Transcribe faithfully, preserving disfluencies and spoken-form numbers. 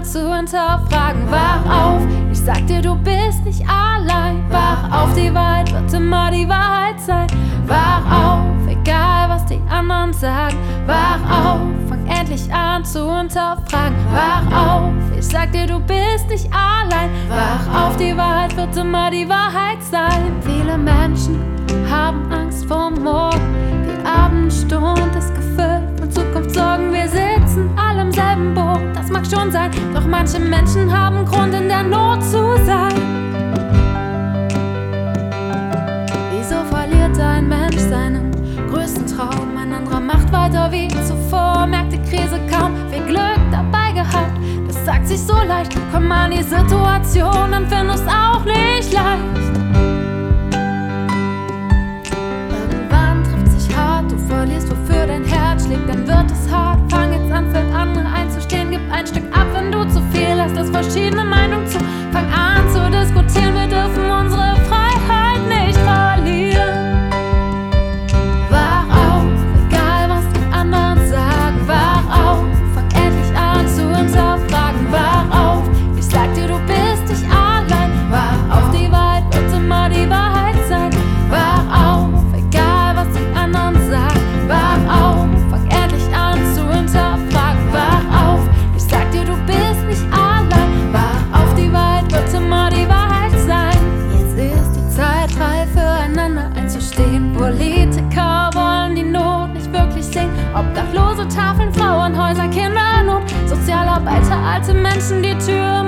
zu hinterfragen. Wach auf, ich sag dir, du bist nicht allein. Wach auf, die Wahrheit wird immer die Wahrheit sein. Wach auf, egal was die anderen sagen. Wach auf, fang endlich an zu hinterfragen. Wach auf, ich sag dir, du bist nicht allein. Wach auf, die Wahrheit wird immer die Wahrheit sein. Viele Menschen haben Angst vor morgen. Die Abendstunde ist gefüllt von Zukunftssorgen. Wir sitzen alle im selben Boot, das mag schon sein. Doch manche Menschen haben Grund, in der Not zu sein. Wieso verliert ein Mensch seinen größten Traum? Ein anderer macht weiter wie zuvor, merkt die Krise kaum. Viel Glück dabei gehabt, das sagt sich so leicht. Komm an die Situation, dann findest du's auch nicht leicht. Irgendwann trifft sich hart, du verlierst, wofür dein Herz schlägt, dann wird es hart. Fang jetzt an, für andere einzustehen, gib ein Stück ab, wenn du zu viel hast, lass verschiedene Meinungen zu. Fang an zu diskutieren, wir dürfen unsere Freiheit nicht verlieren. Wach auf, egal was die anderen sagen. Wach auf, fang endlich an zu hinterfragen. Wach auf, ich sag dir, du bist nicht allein. Wach auf, die Wahrheit wird immer die Wahrheit sein. Wach auf, egal was die anderen sagen. Wach auf, fang endlich an zu hinterfragen. Wach auf, ich sag dir, du bist nicht allein. Wach auf, die Wahrheit wird immer die Wahrheit sein. Jetzt ist die Zeit reif, füreinander einzustehen. Politiker wollen die Not nicht wirklich sehen. Obdachlose Tafeln, Frauenhäuser, Kindernot, Sozialarbeiter, alte Menschen, die Tür